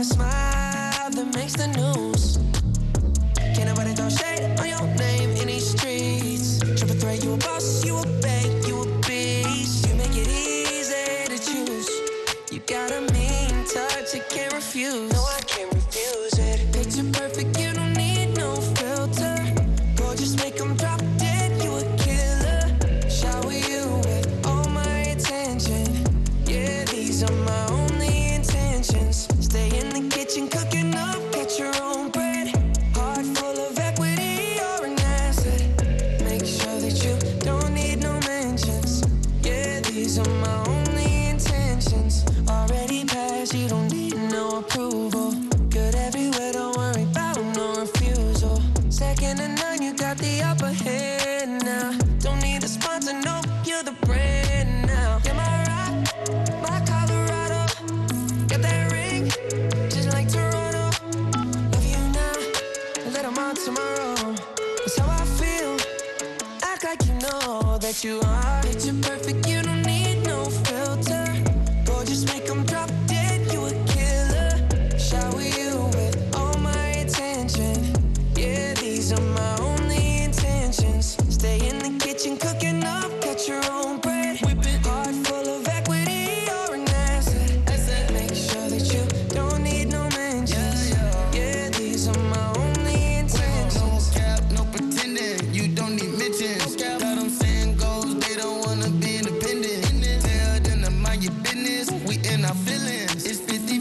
smile that makes the news. Can't nobody throw shade on your name in these streets. Triple threat, you a boss, you a bank, you a beast. You make it easy to choose. You got a mean touch, you can't refuse. No, I can't refuse it. Picture perfect, you don't need no filter. Gorgeous, make them drop dead, you a killer. Shower you with all my attention. Yeah, these are my only intentions. Stay in the kitchen, cooking up, get your own bread. Heart full of equity, you're an asset. Make sure that you don't need no mentions. Yeah, these are my only intentions. Already passed, you don't need no approval. Good everywhere, don't worry about no refusal. Second to none, you got the upper hand now. Don't need a sponsor, no, you're the brand now. Am I right? My Colorado, got that ring, just like Toronto. Love you now, let 'em out tomorrow. That's how I feel, act like you know that you are. Picture perfect, you don't need no filter. Gorgeous, make 'em drop dead, you a killer. Shower you with all my attention. Yeah, these are my only intentions. Stay in the kitchen, cooking up, cut your own bread. Heart full of equity, you're an asset. Make sure that you don't need no mentions. Yeah, these are my only intentions. No cap, no pretending, you don't need mentions. Got them saying goals, they don't wanna be independent. Tell them to mind your business, we in our feelings. It's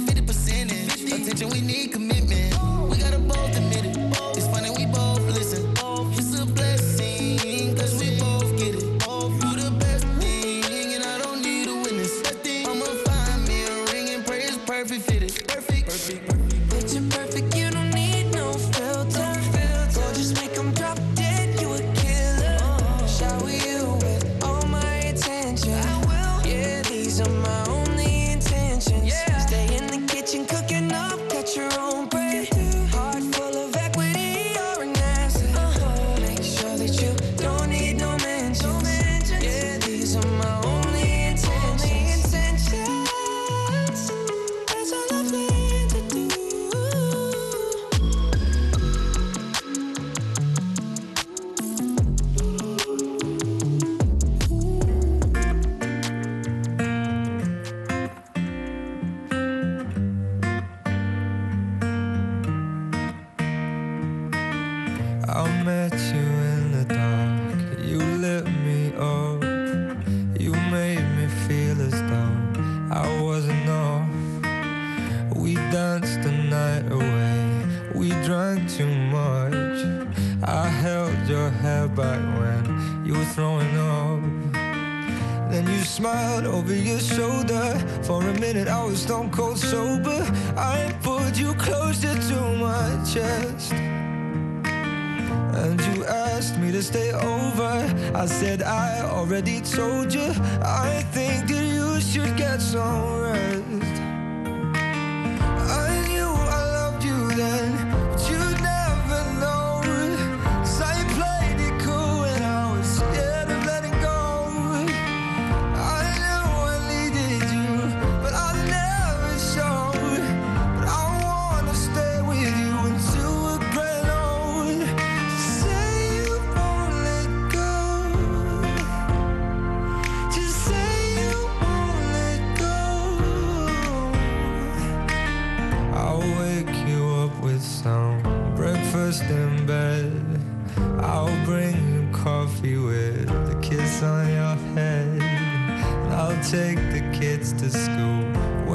50% attention, we need commitment. We gotta both admit it, it's funny we both listen. It's a blessing, cause we both get it. You the best thing, and I don't need a witness. I'ma find me a ring and pray it's perfect fitted. Perfect. Picture perfect, you don't need no filter. Gorgeous, make 'em drop dead, you a killer. Shower you with all my attention. Yeah, these are my only intentions. Stay in the kitchen, cooking up, cut your own bread. Heart full of equity, you're an asset. Make sure that you don't need no mentions. Yeah, these are my only intentions. That's all I plan to do. I met you in the dark, you lit me up. You made me feel as though I wasn't off. We danced the night away, we drank too much. I held your hair back when you were throwing up. Then you smiled over your shoulder. For a minute I was stone cold sober. I pulled you closer to my chest, and you asked me to stay over. I said I already told you. I think that you should get some rest.